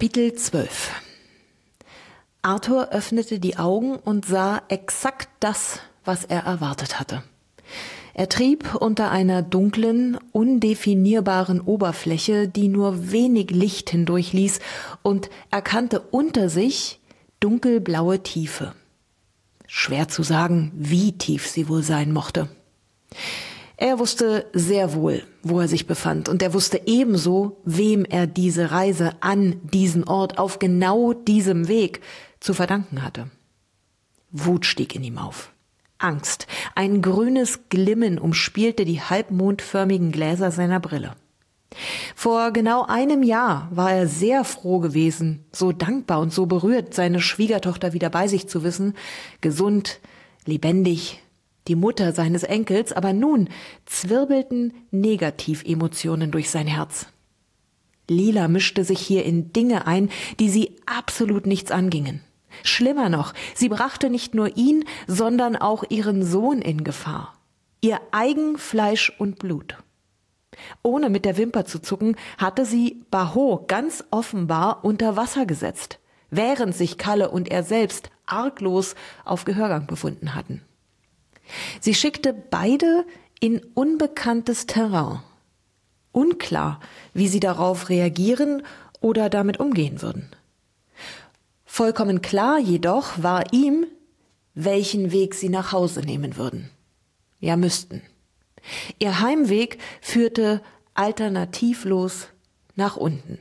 Kapitel 12. Arthur öffnete die Augen und sah exakt das, was er erwartet hatte. Er trieb unter einer dunklen, undefinierbaren Oberfläche, die nur wenig Licht hindurchließ, und erkannte unter sich dunkelblaue Tiefe. Schwer zu sagen, wie tief sie wohl sein mochte. Er wusste sehr wohl, wo er sich befand, und er wusste ebenso, wem er diese Reise an diesen Ort auf genau diesem Weg zu verdanken hatte. Wut stieg in ihm auf. Angst, ein grünes Glimmen umspielte die halbmondförmigen Gläser seiner Brille. Vor genau einem Jahr war er sehr froh gewesen, so dankbar und so berührt, seine Schwiegertochter wieder bei sich zu wissen, gesund, lebendig, die Mutter seines Enkels, aber nun zwirbelten Negativemotionen durch sein Herz. Lila mischte sich hier in Dinge ein, die sie absolut nichts angingen. Schlimmer noch, sie brachte nicht nur ihn, sondern auch ihren Sohn in Gefahr. Ihr eigen Fleisch und Blut. Ohne mit der Wimper zu zucken, hatte sie Baho ganz offenbar unter Wasser gesetzt, während sich Kalle und er selbst arglos auf Gehörgang befunden hatten. Sie schickte beide in unbekanntes Terrain. Unklar, wie sie darauf reagieren oder damit umgehen würden. Vollkommen klar jedoch war ihm, welchen Weg sie nach Hause nehmen würden. Ja, müssten. Ihr Heimweg führte alternativlos nach unten.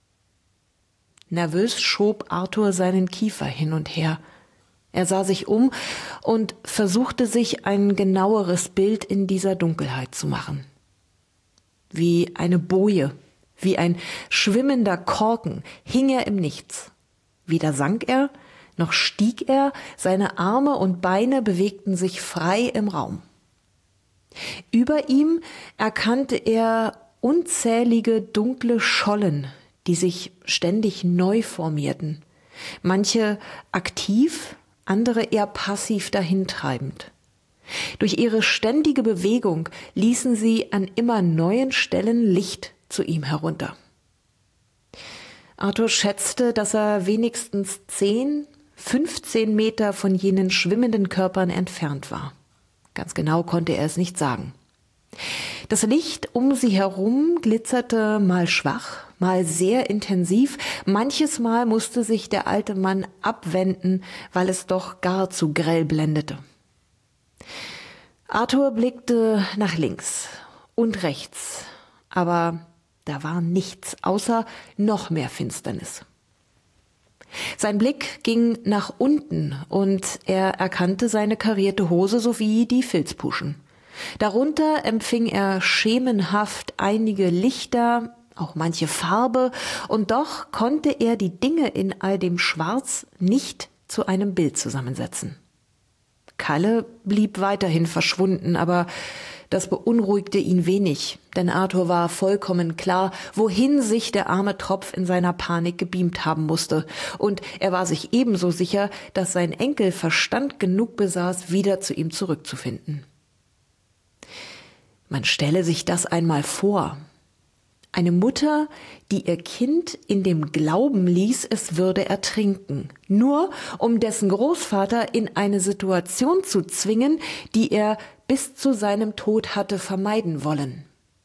Nervös schob Arthur seinen Kiefer hin und her. Er sah sich um und versuchte sich ein genaueres Bild in dieser Dunkelheit zu machen. Wie eine Boje, wie ein schwimmender Korken hing er im Nichts. Weder sank er, noch stieg er, seine Arme und Beine bewegten sich frei im Raum. Über ihm erkannte er unzählige dunkle Schollen, die sich ständig neu formierten, manche aktiv, andere eher passiv dahintreibend. Durch ihre ständige Bewegung ließen sie an immer neuen Stellen Licht zu ihm herunter. Arthur schätzte, dass er wenigstens 10, 15 Meter von jenen schwimmenden Körpern entfernt war. Ganz genau konnte er es nicht sagen. Das Licht um sie herum glitzerte mal schwach, mal sehr intensiv. Manches Mal musste sich der alte Mann abwenden, weil es doch gar zu grell blendete. Arthur blickte nach links und rechts, aber da war nichts außer noch mehr Finsternis. Sein Blick ging nach unten und er erkannte seine karierte Hose sowie die Filzpuschen. Darunter empfing er schemenhaft einige Lichter, auch manche Farbe, und doch konnte er die Dinge in all dem Schwarz nicht zu einem Bild zusammensetzen. Kalle blieb weiterhin verschwunden, aber das beunruhigte ihn wenig, denn Arthur war vollkommen klar, wohin sich der arme Tropf in seiner Panik gebeamt haben musste, und er war sich ebenso sicher, dass sein Enkel Verstand genug besaß, wieder zu ihm zurückzufinden. Man stelle sich das einmal vor. Eine Mutter, die ihr Kind in dem Glauben ließ, es würde ertrinken, nur um dessen Großvater in eine Situation zu zwingen, die er bis zu seinem Tod hatte vermeiden wollen.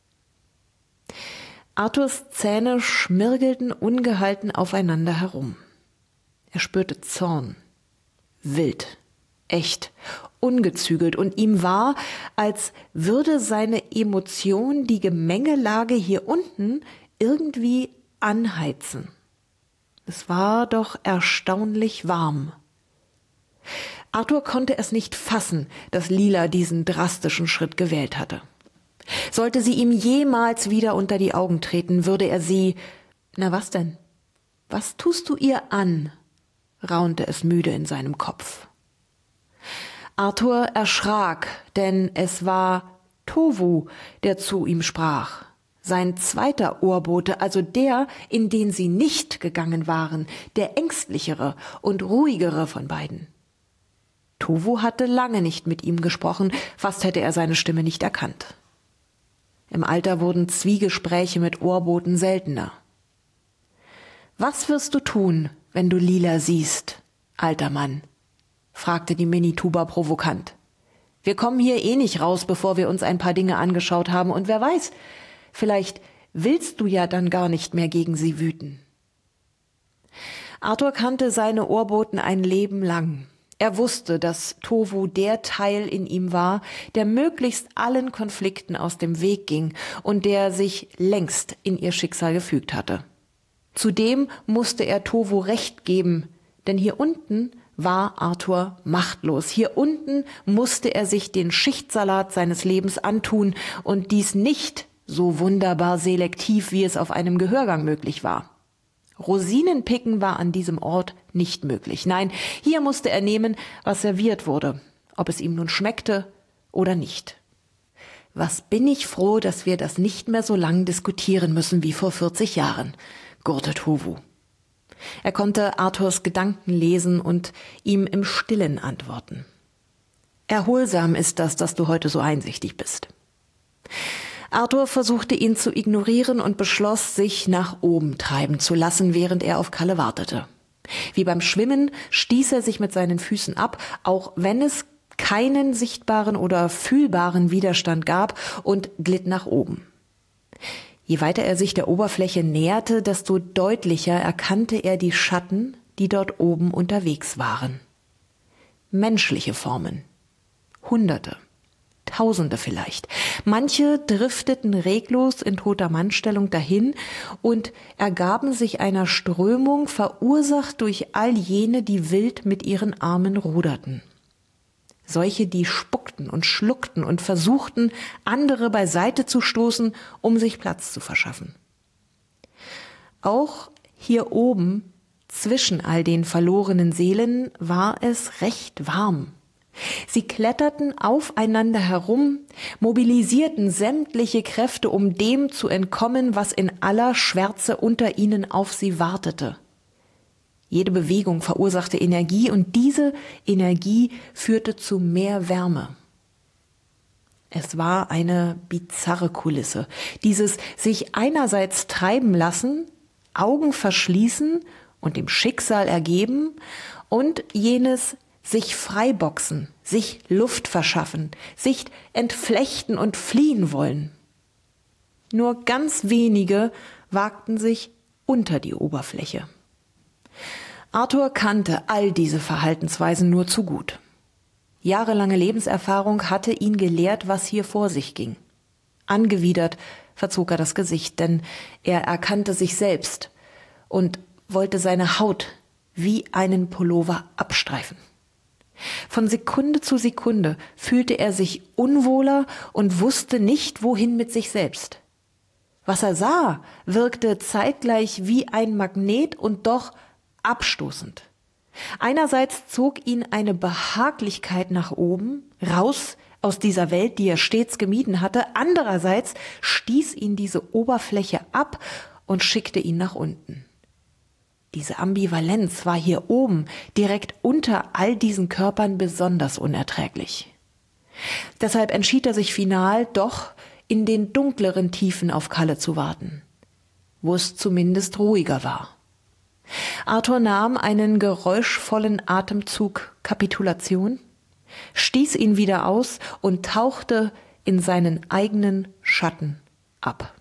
Arthurs Zähne schmirgelten ungehalten aufeinander herum. Er spürte Zorn, wild, echt, ungezügelt, und ihm war, als würde seine Emotion die Gemengelage hier unten irgendwie anheizen. Es war doch erstaunlich warm. Arthur konnte es nicht fassen, dass Lila diesen drastischen Schritt gewählt hatte. Sollte sie ihm jemals wieder unter die Augen treten, würde er sie... Na was denn? Was tust du ihr an? Raunte es müde in seinem Kopf. Arthur erschrak, denn es war Tovu, der zu ihm sprach. Sein zweiter Ohrbote, also der, in den sie nicht gegangen waren, der ängstlichere und ruhigere von beiden. Tovu hatte lange nicht mit ihm gesprochen, fast hätte er seine Stimme nicht erkannt. Im Alter wurden Zwiegespräche mit Ohrboten seltener. Was wirst du tun, wenn du Lila siehst, alter Mann?, fragte die Minituba provokant. Wir kommen hier eh nicht raus, bevor wir uns ein paar Dinge angeschaut haben, und wer weiß, vielleicht willst du ja dann gar nicht mehr gegen sie wüten. Arthur kannte seine Ohrboten ein Leben lang. Er wusste, dass Tovu der Teil in ihm war, der möglichst allen Konflikten aus dem Weg ging und der sich längst in ihr Schicksal gefügt hatte. Zudem musste er Tovu Recht geben, denn hier unten war Arthur machtlos. Hier unten musste er sich den Schichtsalat seines Lebens antun und dies nicht so wunderbar selektiv, wie es auf einem Gehörgang möglich war. Rosinenpicken war an diesem Ort nicht möglich. Nein, hier musste er nehmen, was serviert wurde, ob es ihm nun schmeckte oder nicht. Was bin ich froh, dass wir das nicht mehr so lang diskutieren müssen wie vor 40 Jahren, gurrte Tovu. Er konnte Arthurs Gedanken lesen und ihm im Stillen antworten. Erholsam ist das, dass du heute so einsichtig bist. Arthur versuchte ihn zu ignorieren und beschloss, sich nach oben treiben zu lassen, während er auf Kalle wartete. Wie beim Schwimmen stieß er sich mit seinen Füßen ab, auch wenn es keinen sichtbaren oder fühlbaren Widerstand gab, und glitt nach oben. Je weiter er sich der Oberfläche näherte, desto deutlicher erkannte er die Schatten, die dort oben unterwegs waren. Menschliche Formen. Hunderte, Tausende vielleicht. Manche drifteten reglos in toter Mannstellung dahin und ergaben sich einer Strömung, verursacht durch all jene, die wild mit ihren Armen ruderten. Solche, die spuckten und schluckten und versuchten, andere beiseite zu stoßen, um sich Platz zu verschaffen. Auch hier oben, zwischen all den verlorenen Seelen, war es recht warm. Sie kletterten aufeinander herum, mobilisierten sämtliche Kräfte, um dem zu entkommen, was in aller Schwärze unter ihnen auf sie wartete. Jede Bewegung verursachte Energie und diese Energie führte zu mehr Wärme. Es war eine bizarre Kulisse. Dieses sich einerseits treiben lassen, Augen verschließen und dem Schicksal ergeben, und jenes sich freiboxen, sich Luft verschaffen, sich entflechten und fliehen wollen. Nur ganz wenige wagten sich unter die Oberfläche. Arthur kannte all diese Verhaltensweisen nur zu gut. Jahrelange Lebenserfahrung hatte ihn gelehrt, was hier vor sich ging. Angewidert verzog er das Gesicht, denn er erkannte sich selbst und wollte seine Haut wie einen Pullover abstreifen. Von Sekunde zu Sekunde fühlte er sich unwohler und wusste nicht, wohin mit sich selbst. Was er sah, wirkte zeitgleich wie ein Magnet und doch abstoßend. Einerseits zog ihn eine Behaglichkeit nach oben, raus aus dieser Welt, die er stets gemieden hatte. Andererseits stieß ihn diese Oberfläche ab und schickte ihn nach unten. Diese Ambivalenz war hier oben, direkt unter all diesen Körpern, besonders unerträglich. Deshalb entschied er sich final, doch in den dunkleren Tiefen auf Kalle zu warten, wo es zumindest ruhiger war. Arthur nahm einen geräuschvollen Atemzug Kapitulation, stieß ihn wieder aus und tauchte in seinen eigenen Schatten ab.